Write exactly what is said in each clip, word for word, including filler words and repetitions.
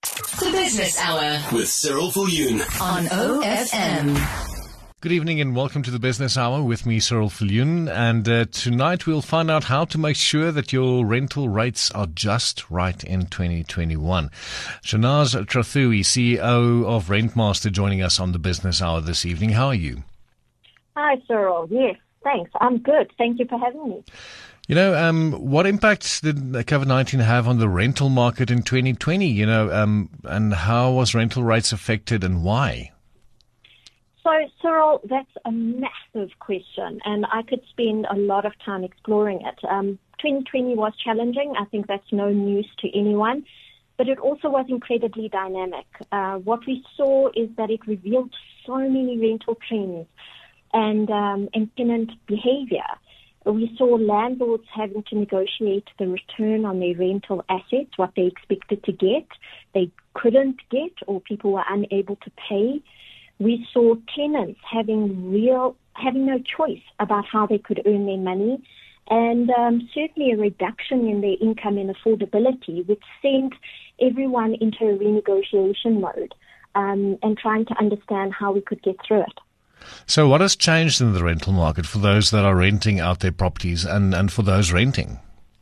The Business Hour with Cyril Viljoen on O F M. Good evening and welcome to the Business Hour with me, Cyril Viljoen. And uh, tonight we'll find out how to make sure that your rental rates are just right in twenty twenty-one. Shanaz Trathui, C E O of Rentmaster, joining us on the Business Hour this evening. How are you? Hi, Cyril. Yes, thanks. I'm good. Thank you for having me. You know, um, what impact did COVID nineteen have on the rental market in twenty twenty? You know, um, and how was rental rates affected and why? So, Cyril, that's a massive question, and I could spend a lot of time exploring it. Um, twenty twenty was challenging. I think that's no news to anyone, but it also was incredibly dynamic. Uh, what we saw is that it revealed so many rental trends and, um, and tenant behavior. We saw landlords having to negotiate the return on their rental assets, what they expected to get, they couldn't get, or people were unable to pay. We saw tenants having real, having no choice about how they could earn their money, and um, certainly a reduction in their income and affordability, which sent everyone into a renegotiation mode um, and trying to understand how we could get through it. So what has changed in the rental market for those that are renting out their properties and, and for those renting?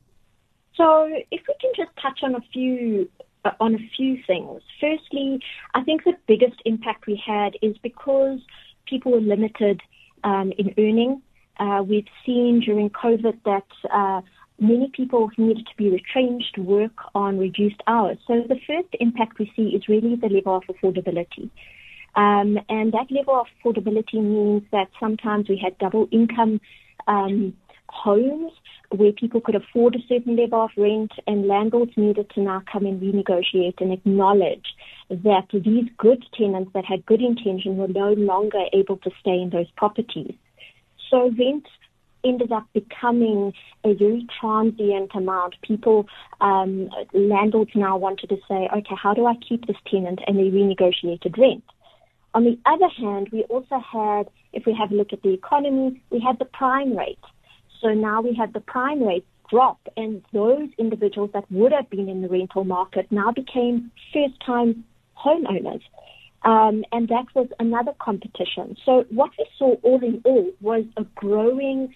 So if we can just touch on a few uh, on a few things. Firstly, I think the biggest impact we had is because people were limited um, in earning. Uh, we've seen during COVID that uh, many people needed to be retrenched, work on reduced hours. So the first impact we see is really the level of affordability. Um, and that level of affordability means that sometimes we had double income um, homes where people could afford a certain level of rent, and landlords needed to now come and renegotiate and acknowledge that these good tenants that had good intention were no longer able to stay in those properties. So rent ended up becoming a very transient amount. People, um, landlords now wanted to say, okay, how do I keep this tenant? And they renegotiated rent. On the other hand, we also had, if we have a look at the economy, we had the prime rate. So now we had the prime rate drop, and those individuals that would have been in the rental market now became first-time homeowners. Um, and that was another competition. So what we saw all in all was a growing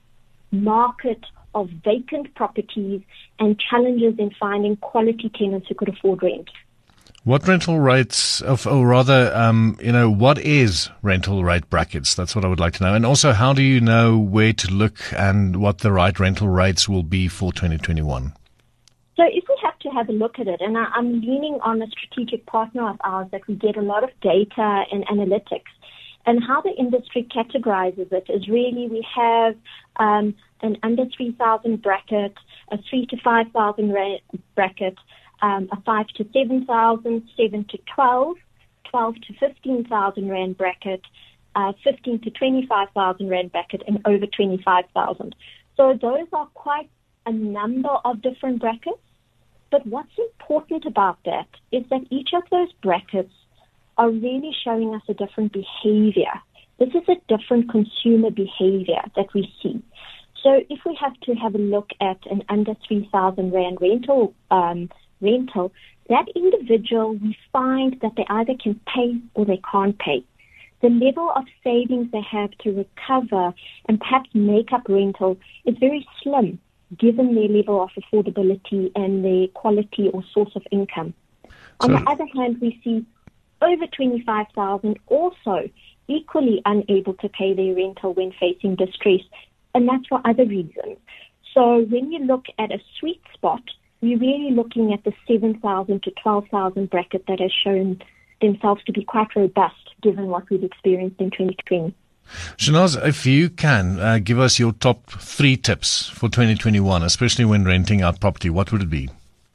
market of vacant properties and challenges in finding quality tenants who could afford rent. What rental rates, of, or rather, um, you know, what is rental rate brackets? That's what I would like to know. And also, how do you know where to look and what the right rental rates will be for twenty twenty-one? So if we have to have a look at it, and I, I'm leaning on a strategic partner of ours that we get a lot of data and analytics, and how the industry categorizes it is really we have um, an under three thousand bracket, a three to five thousand bracket, Um, a five to seven thousand, seven to twelve, twelve to fifteen thousand rand bracket, uh, fifteen to twenty-five thousand rand bracket, and over twenty-five thousand. So those are quite a number of different brackets. But what's important about that is that each of those brackets are really showing us a different behavior. This is a different consumer behavior that we see. So if we have to have a look at an under three thousand rand rental um rental, that individual, we find that they either can pay or they can't pay. The level of savings they have to recover and perhaps make up rental is very slim, given their level of affordability and their quality or source of income. On So, the other hand, we see over twenty-five thousand also equally unable to pay their rental when facing distress, and that's for other reasons. So when you look at a sweet spot, we're really looking at the seven thousand to twelve thousand bracket that has shown themselves to be quite robust given what we've experienced in twenty twenty. Shanaz, if you can, uh, give us your top three tips for twenty twenty-one, especially when renting out property, what would it be?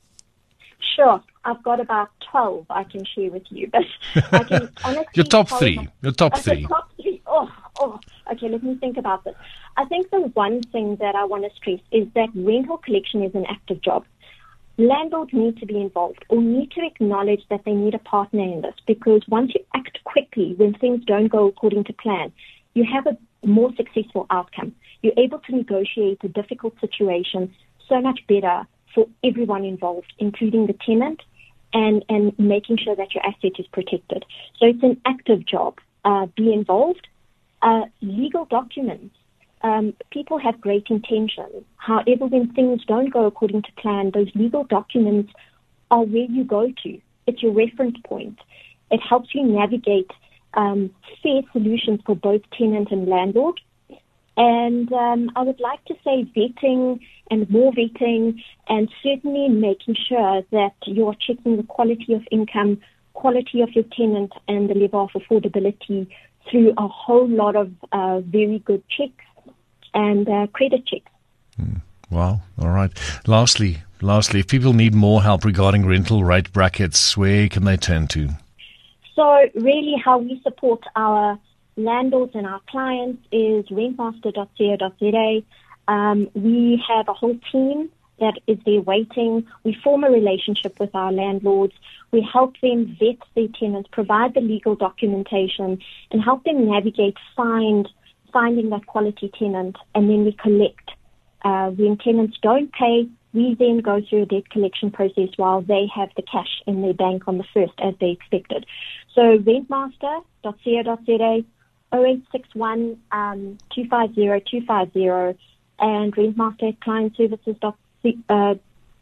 Sure. I've got about twelve I can share with you, but I can honestly... Your top tell three. you- Your top Okay, three. top three. Oh, oh, okay, let me think about this. I think the one thing that I want to stress is that rental collection is an active job. Landlords need to be involved or need to acknowledge that they need a partner in this, because once you act quickly when things don't go according to plan, you have a more successful outcome. You're able to negotiate a difficult situation so much better for everyone involved, including the tenant and, and making sure that your asset is protected. So it's an active job. Uh, be involved. Uh, legal documents. Um, people have great intentions. However, when things don't go according to plan, those legal documents are where you go to. It's your reference point. It helps you navigate um, fair solutions for both tenant and landlord. And um, I would like to say vetting and more vetting, and certainly making sure that you're checking the quality of income, quality of your tenant, and the level of affordability through a whole lot of uh, very good checks and uh, credit checks. Mm. Wow. All right. Lastly, lastly, if people need more help regarding rental rate brackets, where can they turn to? So really how we support our landlords and our clients is rentmaster dot co dot za. Um, we have a whole team that is there waiting. We form a relationship with our landlords. We help them vet their tenants, provide the legal documentation, and help them navigate find finding that quality tenant, and then we collect. Uh, when tenants don't pay, we then go through a debt collection process while they have the cash in their bank on the first as they expected. So rentmaster dot co dot za, oh eight six one, um, two five zero, two five zero, and rentmaster at client services dot co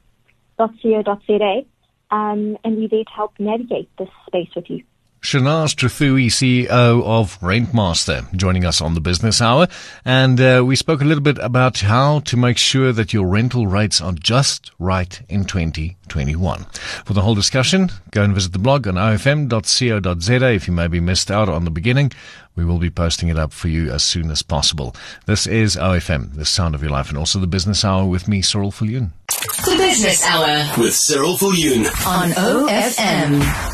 dot za, um, and we're there to help navigate this space with you. Shanaz Trethewey, C E O of Rentmaster, joining us on the Business Hour. And uh, we spoke a little bit about how to make sure that your rental rates are just right in twenty twenty-one. For the whole discussion, go and visit the blog on o f m dot co dot za. If you maybe missed out on the beginning, we will be posting it up for you as soon as possible. This is O F M, the sound of your life, and also the Business Hour with me, Cyril Viljoen. The Business Hour with Cyril Viljoen on O F M.